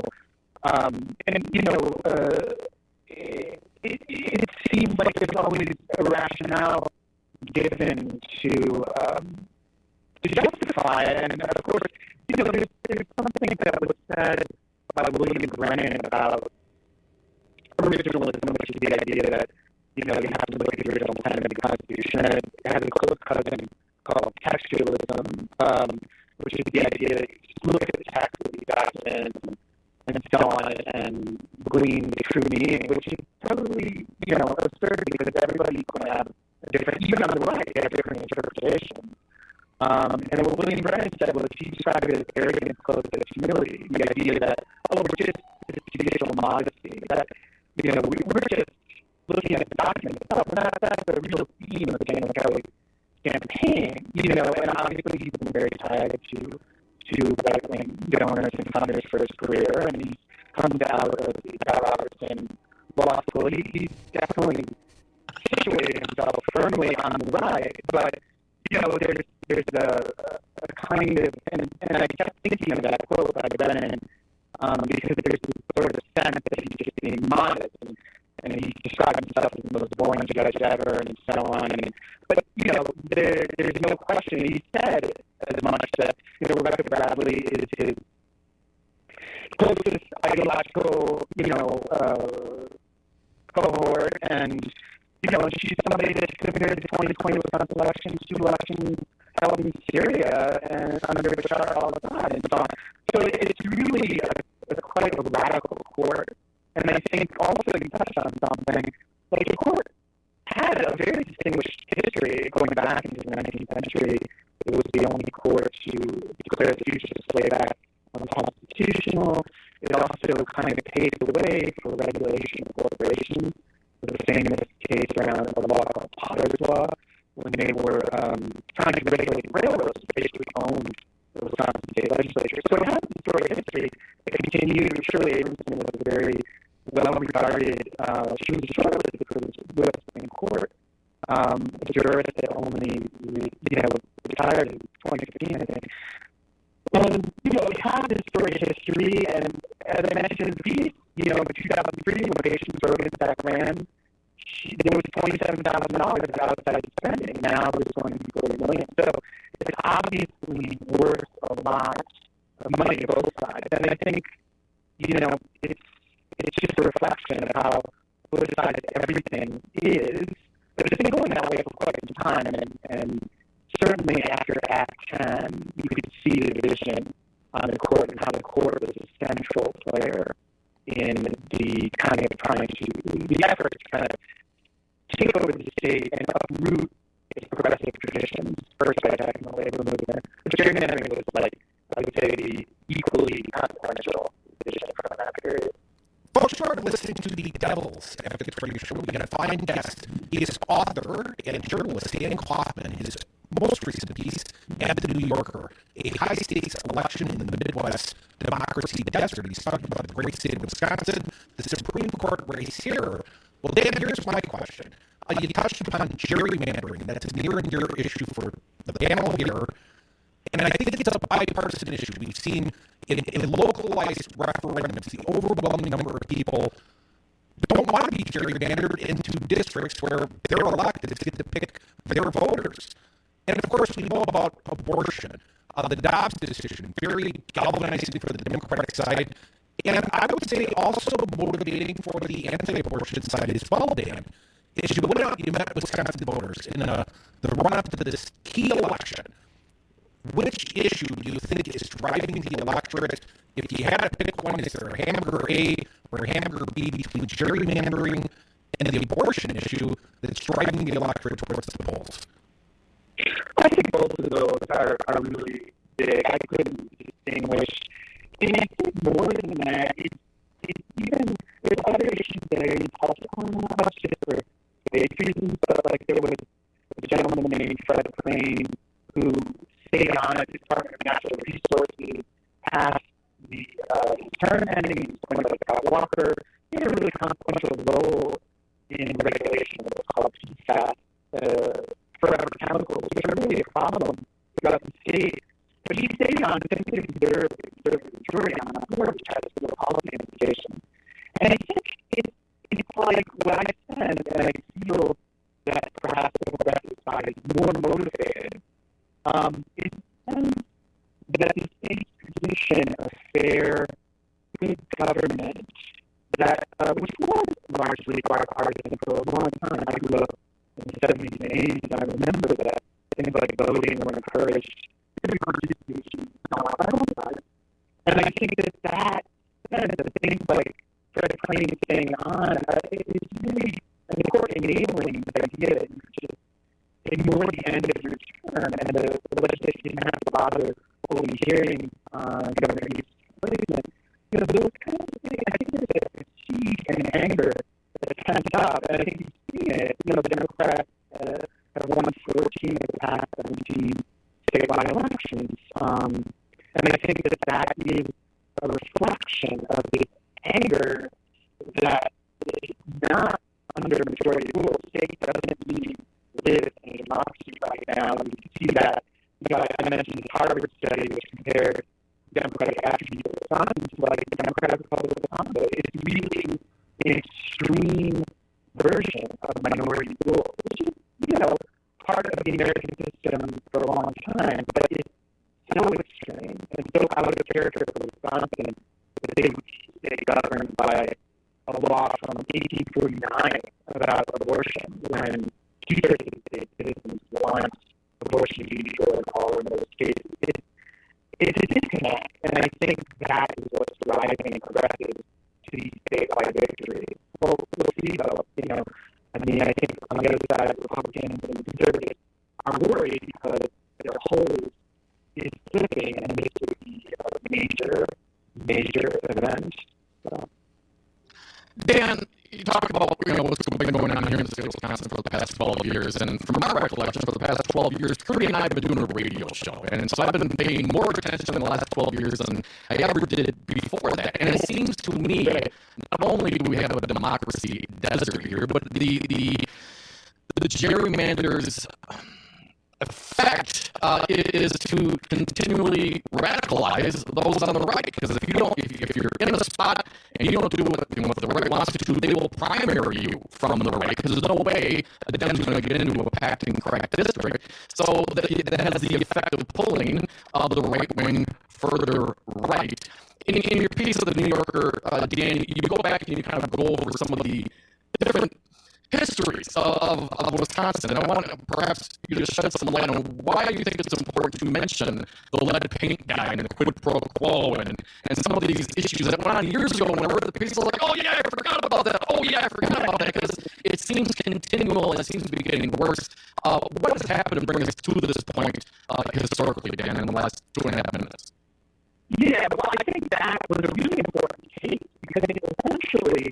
it seems like there's always a rationale given to justify it. And of course, there's something that was said by William Brennan about originalism, which is the idea that, you have to look at the original intent of the Constitution. And it has a close cousin called textualism, which is the idea that you just look at the text of the document and so on, and glean the true meaning, which is totally, absurd because everybody can have a different, even on the right, they have different interpretations. And what William Brennan said was he described it as arrogance close to humility, the idea that, we're just this judicial modesty, that, we're just looking at the document. That's the real theme of the Daniel Kelly campaign, and obviously he's been very tied to right-wing donors and funders for his career, and he's come out of the Robertson Law School. He's definitely situated himself firmly on the right, but, there's a kind of, and I kept thinking of that quote by Brennan, because there's this sort of sense that he's just being modest, and he described himself as the most boring judge ever, and so on. But there's no question. He said as much that Rebecca Bradley is his closest ideological cohort, and she's somebody that's compared to 2020 Wisconsin elections to elections held in Syria and under Bashar al-Assad and so on. So it's really quite a radical court. And I think also you touched on something, like the court had a very distinguished history going back into the 19th century. It was the only court to declare the fugitive slave act unconstitutional. It also kind of paved the case around a law called Potter's Law, when they were trying to regulate railroads, basically owned the Wisconsin state legislature. So it has a story of history that continued. Shirley Abrahamson was a very well-regarded, she was a shortlist for the U.S. Supreme Court, a jurist that only, retired in 2015, I think. And, we have this story of history, and as I mentioned in the piece, in 2003, when Patience Rogan back ran, there was $27,000 of outside spending. Now there's going to be $40 million. So it's obviously worth a lot of money to both sides. And I think, it's just a reflection of how politicized everything is. But it's been going that way for quite some time, and certainly after Act 10, you could see the division on the court and how the court was a central player in the kind of trying to, the effort to kind of take over the state and uproot its progressive traditions, first by attacking the labor movement. But gerrymandering was, I would say, the equally consequential division from that period. Folks who are listening to The Devil's Advocate Radio Show, we got a fine guest. He is author and journalist Dan Kaufman. His most recent piece at The New Yorker, a high-stakes election in the Midwest democracy desert. He's talking about the great state of Wisconsin, the Supreme Court race here. Well, Dan, here's my question. You touched upon gerrymandering. That's a near and dear issue for the panel here. And I think it's a bipartisan issue. We've seen in localized referendums, the overwhelming number of people don't want to be gerrymandered into districts where their electeds get to pick their voters. And of course, we know about abortion. The Dobbs decision, very galvanizing for the Democratic side, and I would say also motivating for the anti-abortion side as well, Dan. As you went out, you met Wisconsin voters in the run-up to this key election. Which issue do you think is driving the electorate? If you had to pick one, is there a hamburger A or a hamburger B between gerrymandering and the abortion issue that's driving the electorate towards the polls? I think both of those are really big. I couldn't distinguish. And I think more than that, it's even, there's other issues that I didn't touch on, not just for big reasons, but there was a gentleman named Fred Crane who stayed on at the Department of Natural Resources past the term ending. He was appointed by Scott Walker. He had a really consequential role in regulation of what's called PFAS, forever chemicals, which are really a problem throughout the state. But he stayed on simply to observe the jury on that board, which has a policy implication. And I think it's like what I said, and I feel that perhaps the progressive side is more motivated. It depends that the state's position of fair, good government, that which was largely bipartisan for a long time. I grew up in the 70s and 80s, and I remember that things like voting were encouraged to be participation on both sides. And I think that the things like Fred Crane staying on is really an important enabling idea that you just ignore the end of your term, and the legislature didn't have to bother holding hearings on Governor East's replacement. Those kind of things, I think there's a fatigue and anger that's pent up, and I think you've seen it. The Democrats have won 14 of the past 17 statewide elections, and I think that is a reflection of the anger that is not under majority rule. The state doesn't need live in a democracy right now. You can see that. I mentioned the Harvard study, which compared Democratic attributes of Wisconsin to the Democratic Republic of Congo. It's really an extreme version of minority rule, which is, part of the American system for a long time, but it's so extreme and so out of character for Wisconsin that they would stay governed by a law from 1849 about abortion, when two-thirds of the state citizens want abortion legal in all of those cases. It's a disconnect, and I think that is what's driving progressives to these statewide victories. Well, we'll see, though. I think on the other side, Republicans and conservatives are worried because their polls is flipping, and this would be a major event. So. Dan, you talk about what's been going on here in the state state of Wisconsin for the past 12 years, and from my recollection, for the past 12 years, Trudy and I have been doing a radio show, and so I've been paying more attention in the last 12 years than I ever did before that. And it seems to me that not only do we have a democracy desert here, but the gerrymanders' effect is to continually radicalize those on the right. Because if you're in a spot and you don't do what the right wants to do, they will primary you from the right. Because there's no way a Dem's going to get into a packed and cracked district. So that has the effect of pulling the right wing further right. In your piece of the New Yorker, Dan, you go back and you kind of go over some of the different histories of Wisconsin, and I want perhaps you to shed some light on why you think it's important to mention the lead paint guy and the quid pro quo and some of these issues that went on years ago when I read the piece. I was like, oh yeah, I forgot about that. Oh yeah, I forgot about that, because it seems continual and it seems to be getting worse. What has happened to bring us to this point historically, Dan, in the last 2.5 minutes? Yeah, well, I think that was a really important case because it essentially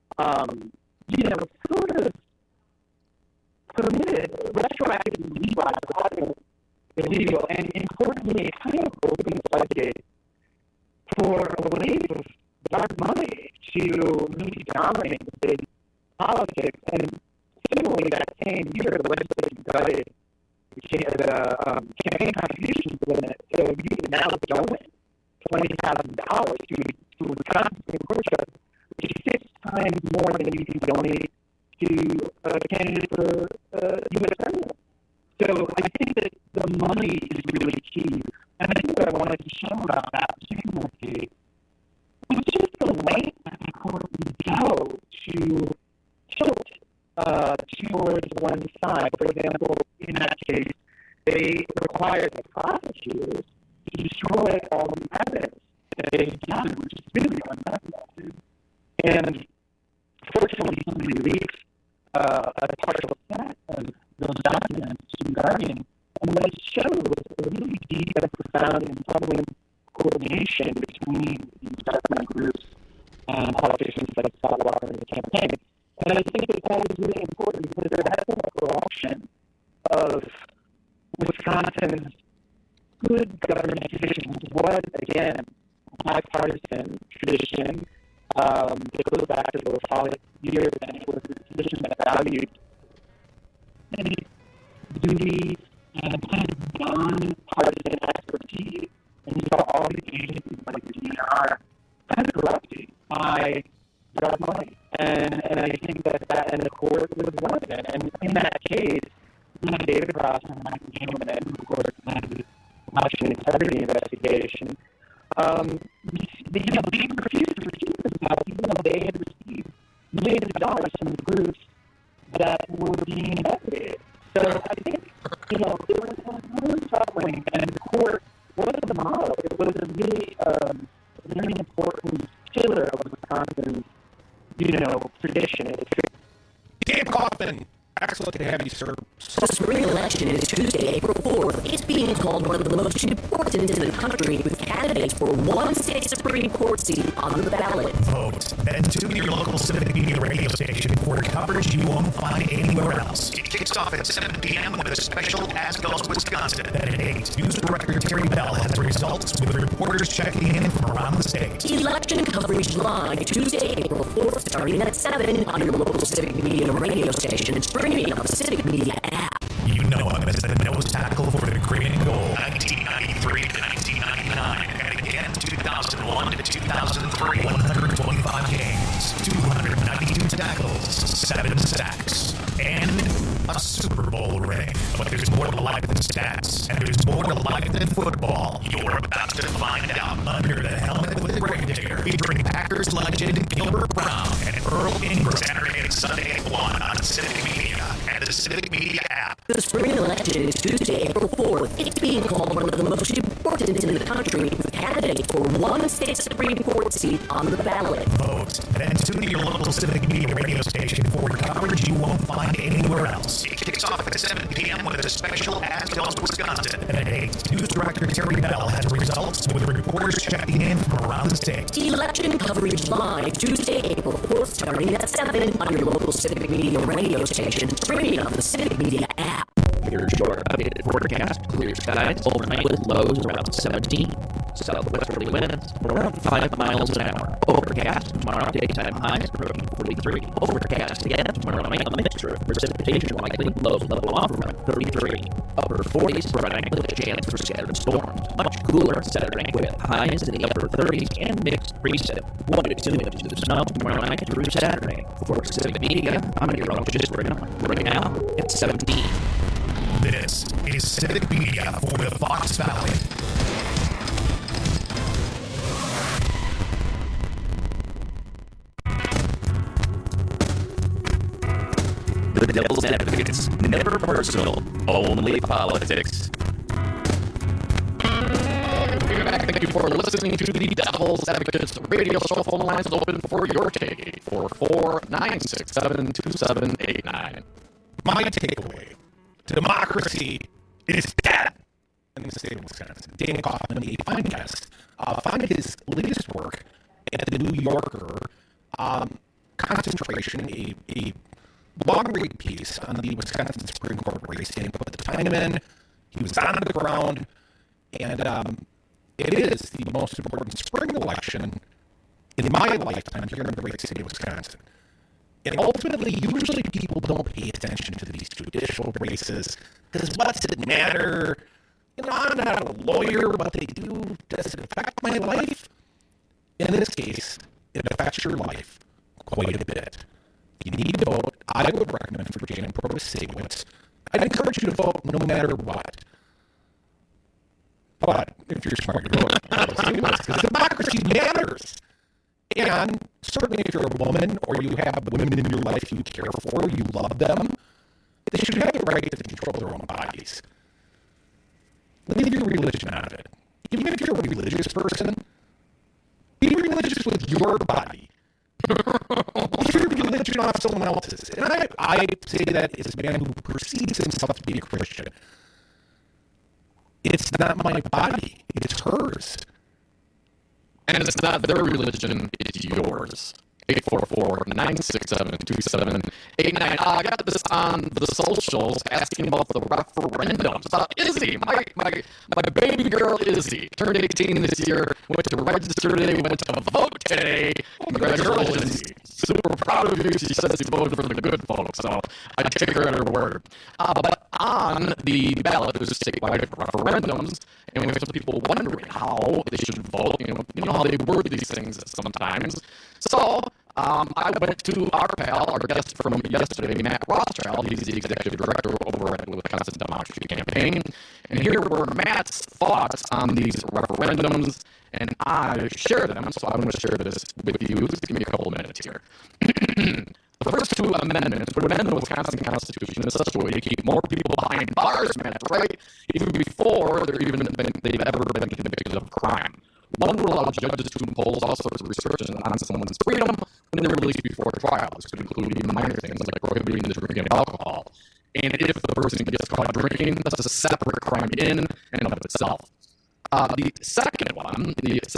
sort of permitted retroactive legalizing illegal and importantly kind of open the floodgate for a wave of dark money to really dominate the big politics. And similarly, that same year, the legislature gutted the campaign contributions limit, so you can now donate $20,000 to a Wisconsin Supreme Court judge, which is 6 times more than you can donate to a candidate for U.S. president. So I think that the money is really key. And I think what I wanted to show about that particular case was just the length that the court would go to tilt towards one side. For example, in that case, they required the prosecutors to destroy all the evidence that they had gathered, which is really unprecedented. And fortunately, somebody leaked a partial set of those documents to Guardian, and what it showed was a really deep and profound and troubling coordination between these document groups and politicians like Scott Walker in the campaign. And I think that is really important because there has been a corruption of Wisconsin's good government tradition, which was, again, a bipartisan tradition. It goes back to those solid years, and it was a tradition that valued duty and kind of non-partisan expertise. And you saw all these agencies like the DNR kind of corrupted by drug money. And I think that and the court was one of them. And in that case, David Ross and Michael Gilman, who of course led the election integrity investigation, they refused to receive themselves even though they had received millions of dollars from the groups that were being investigated. So I think, it was really troubling, and the court was the model. It was a really very important pillar of Wisconsin's, tradition. Dan Kaufman, excellent to have you, sir. The spring election is Tuesday, April 4th. It's being called one of the most important in the country, with candidates for one state Supreme Court seat on the ballot. Vote and tune your local civic media radio station for coverage you won't find anywhere else. It kicks off at 7 p.m. with a special Ask Us Wisconsin. Then at 8, News Director Terry Bell has the results with reporters checking in from around the state. Election coverage live Tuesday, April 4th, starting at 7 on your local civic media radio station. It's streaming on the Civic Media app. You know him as the nose tackle for the Green and Gold, 1993 to 1999, and again 2001 to 2003. 125 games, 292 tackles, 7 sacks, and a Super Bowl ring. But there's more to life than stats, and there's more to life than football. You're about to find out under the helmet with Gravedigger, featuring Packers legend Gilbert Brown and Earl Ingram, Saturday and Sunday at 1 on Civic Media and the Civic Media app. The spring election is Tuesday, April 4th. It's being called one of the most important in the country, with candidates for one state Supreme Court seat on the ballot. Vote, then tune in your local Civic Media radio station for coverage you won't find anywhere else. It kicks off at 7 p.m. with a special Ask Us Wisconsin. And at 8, News Director Terry Bell has results with reporters Reporters checking in from around the state. Election coverage live Tuesday, April 4th, starting at 7 on your local Civic Media radio station, streaming on the Civic Media app. Here's your updated forecast. Clear skies overnight with lows around 17. Southwesterly winds around 5 miles an hour. Overcast tomorrow, daytime highs approaching 43. Overcast again tomorrow night, a mixture of precipitation likely, lows level off around 33. Upper 40s Friday with a chance for scattered storms. Much cooler Saturday with highs in the upper 30s and mixed precip. 1 to 2 inches of snow tomorrow night through Saturday. For Civic Media, I'm meteorologist right now it's 17. This is Civic Media for the Fox Valley. The Devil's Advocates, never personal, only politics. We're back. Thank you for listening to the Devil's Advocates radio show. Phone lines is open for your take. 844-967-2789. My takeaway: democracy is dead in the state of Wisconsin. Dana Kaufman, a fine guest, found his latest work at the New Yorker, concentration, a long-read piece on the Wisconsin Supreme Court race. Dana put the time in. He was on the ground, and it is the most important spring election in my lifetime here in the great state of Wisconsin. And ultimately, usually people don't pay attention to these judicial races, because what's it matter? You know, I'm not a lawyer, but they do. Does it affect my life? In this case, it affects your life quite a bit. If you need to vote, I would recommend for Jan Protasiewicz. I'd encourage you to vote no matter what. But if you're smart, you vote Protasiewicz, because democracy matters. And certainly if you're a woman or you have women in your life you care for, you love them, they should have the right to control their own bodies. Leave your religion out of it. Even if you're a religious person, be religious with your body. Leave your religion off someone else's. And I say that as a man who perceives himself to be a Christian. It's not my body. It's hers. And it's not their religion, it's yours. 844-967-2789. I got this on the socials asking about the referendums. Izzy, my baby girl Izzy, turned 18 this year, went to register today, went to vote today. Congratulations. Super proud of you. She says she voted for the good folks, so I take her at her word. But on the ballot, there's statewide referendums, and we have some people wondering how they should vote. You know how they word these things sometimes. So I went to our pal, our guest from yesterday, Matt Rothschild. He's the executive director over at the Wisconsin Democracy Campaign. And here were Matt's thoughts on these referendums, and I share them, so I'm going to share this with you. Just give me a couple minutes here. The first two amendments would amend the Wisconsin Constitution in such a way to keep more people behind bars, Matt, right? Even before they've ever been convicted of crime. One would allow judges to impose all sorts of restrictions on someone's freedom when they're released before trial. This could include even minor things like prohibiting the drinking of alcohol. And if the person gets caught drinking, that's a separate crime in and of itself. The second one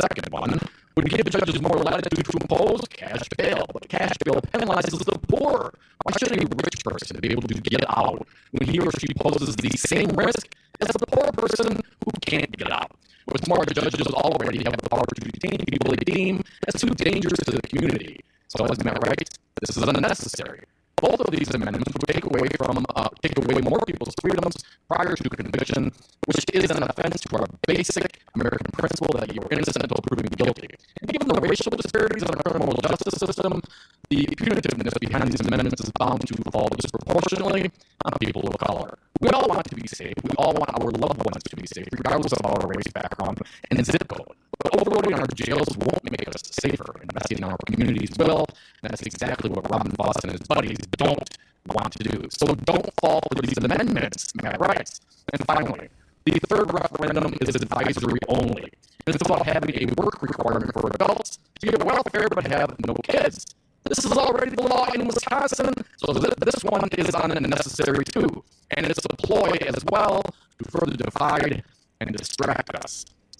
would give judges more latitude to impose cash bail, but cash bail penalizes the poor. Why should a rich person be able to get out when he or she poses the same risk as the poor person who can't get out? What's more, the judges already have the power to detain people they deem as too dangerous to the community. So isn't that right? This is unnecessary. Both of these amendments would take away more people's freedoms prior to conviction, which is an offense to our basic American principle that you are innocent until proven guilty. And given the racial disparities in our criminal justice system, the punitiveness behind these amendments is bound to fall disproportionately on people of color. We all want to be safe. We all want our loved ones to be safe, regardless of our race, background, and zip code. But overloading our jails won't make us safer. Investing in our communities will, and that's exactly what Robin Foss and his buddies don't want to do. So don't fall for these amendments, Matt writes. And finally, the third referendum is advisory only. It's about having a work requirement for adults to get welfare but have no kids. This is already the law in Wisconsin, so this one is unnecessary too. And it's a ploy as well to further divide and distract us.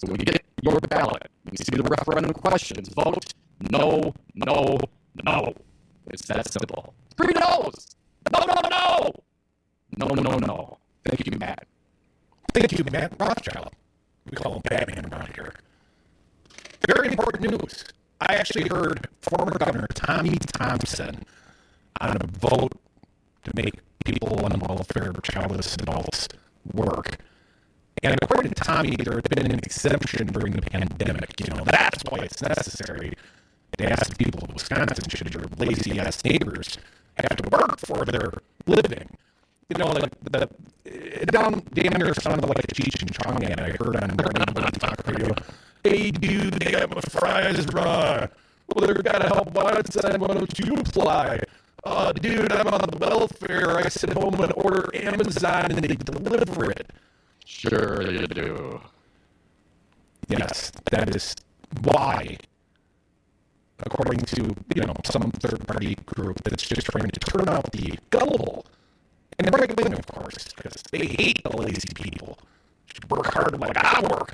So when you get your ballot, you see the referendum questions, vote no, no, no. It's that simple. 3 no's. No, no, no. No, no, no. Thank you, Matt. Thank you, Matt Rothschild. We call him Batman around here. Very important news. I actually heard former Governor Tommy Thompson on a vote to make people on welfare, childless adults work. And according to Tommy, there had been an exemption during the pandemic. You know, that's why it's necessary to ask people in Wisconsin, should your lazy-ass neighbors have to work for their living? You know, like damn near sounded like a Cheech and Chong ad I heard on talk radio. Hey, dude, they got my fries raw. Well, they're gotta help Weinstein. Why don't you apply? Dude, I'm on the welfare. I sit home and order Amazon and they deliver it. Sure you do. Yes, that is why, according to, some third-party group that's just trying to turn out the gullible. And the right wing, of course, because they hate the lazy people. Should work hard like I work.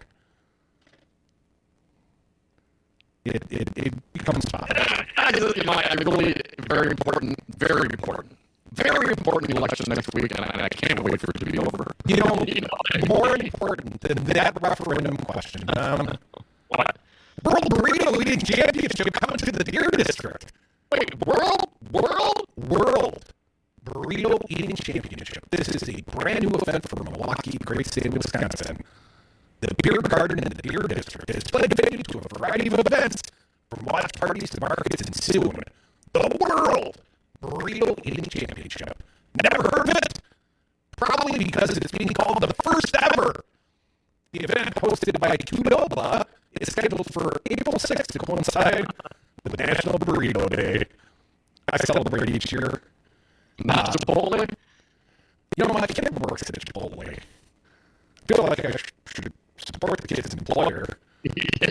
It becomes fine. I believe very important election next week, and I can't wait for it to be over. More important than that referendum question. What? World Burrito Eating Championship coming to the Deer District. Wait, World Burrito Eating Championship. This is a brand new event for Milwaukee, great state of Wisconsin. The Beer Garden in the Deer District has played venue to a variety of events, from watch parties to markets, and soon, the World Burrito Eating Championship. Never heard of it? Probably because it's being called the first ever. The event, hosted by Qdoba, is scheduled for April 6th to coincide with National Burrito Day. I celebrate each year. Not Chipotle? My kid works at Chipotle. I feel like I should support the kid's employer. Yeah.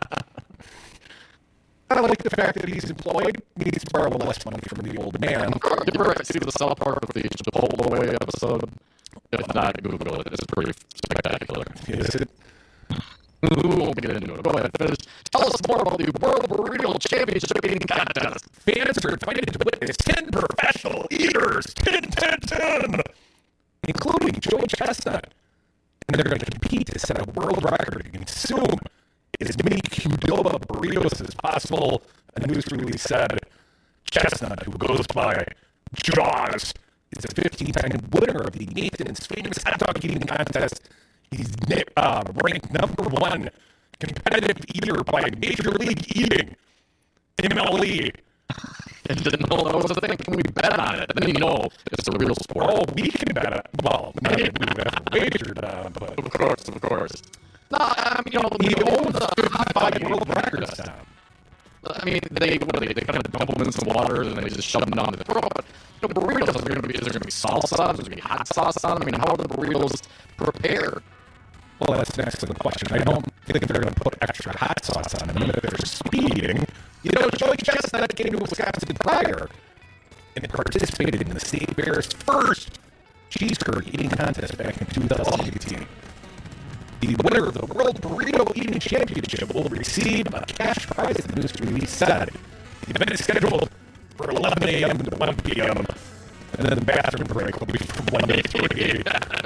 I like the fact that he's employed, needs to borrow less money from the old man. Did you ever see the South Park with the Chipotle episode? If not, Google it. It's pretty spectacular. Is it? We'll get into it. Go ahead, finish. Tell us more about the World Burrito Championship Eating Contest. Fans are invited to witness 10 professional eaters, 10, including Joey Chestnut. And they're going to compete to set a world record and consume as many Qdoba burritos as possible. A news release said Chestnut, who goes by Jaws, is a 15-time winner of the Nathan's famous hot dog eating contest. He's ranked number 1 competitive eater by Major League Eating, MLE. I didn't know that was a thing. Can we bet on it? Then it's a real sport. Oh, we can bet it. Well, not that we've ever wagered on, but... Of course. No, he owns the 55 world records now. I mean, they kind of dump them in some water and they just shove them down the throat. But burritos, is there going to be salsa? Is there going to be hot sauce on them? I mean, how are the burritos prepared? Well, that's an excellent question. I don't think they're going to put extra hot sauce on them if they're speeding. Joey Chestnut came to Wisconsin prior and participated in the State Fair's first cheese curd eating contest back in 2018. The winner of the World Burrito Eating Championship will receive a cash prize, the news release said. The event is scheduled for 11 a.m. to 1 p.m. And then the bathroom break will be from 1 to 3.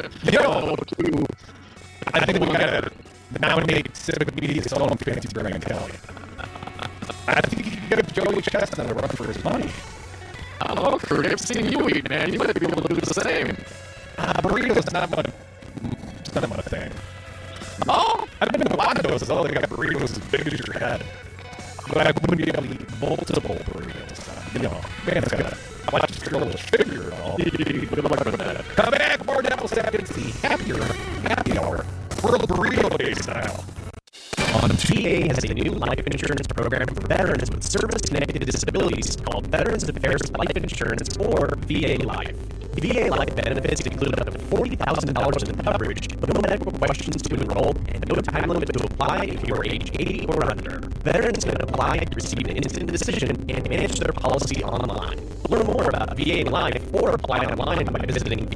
I think we gotta nominate Civic Media's own Fancy Brian Kelly. I think you can give Joey Chestnut a run for his money. I love Kurt. I've seen you eat, man. You might be able to do the same. Burritos not my thing. Oh? I've been to Wando's, all they got burritos as big as your head. But I wouldn't be able to eat multiple burritos. Man's gotta watch his girl figure it all. Good luck with that. Come back, more Devil Seconds, the happy hour. World Burrito Day style. VA has a new life insurance program for veterans with service-connected disabilities called Veterans Affairs Life Insurance, or VA Life. VA Life benefits include up to $40,000 in coverage, no medical questions to enroll, and no time limit to apply if you are age 80 or under. Veterans can apply to receive an instant decision and manage their policy online. Learn more about VA Life or apply online by visiting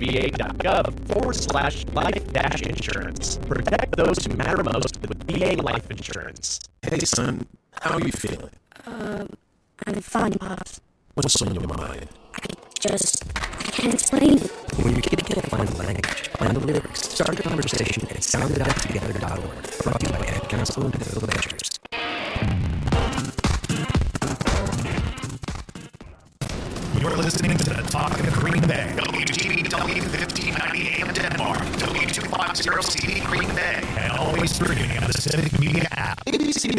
va.gov/life-insurance. Protect those who matter most with VA Life Insurance. Hey, son, how are you feeling? I'm fine, Pops. What's on your mind? I can't explain it. When your kid can't find the language, find the lyrics, start a conversation at sounditouttogether.org. Brought to you by Ad Council and Digital Ventures. You're listening to the Talk of Green Bay. WGBW 1590 AM Denmark. W250 CD Green Bay. And always streaming on the Civic Media app. ABC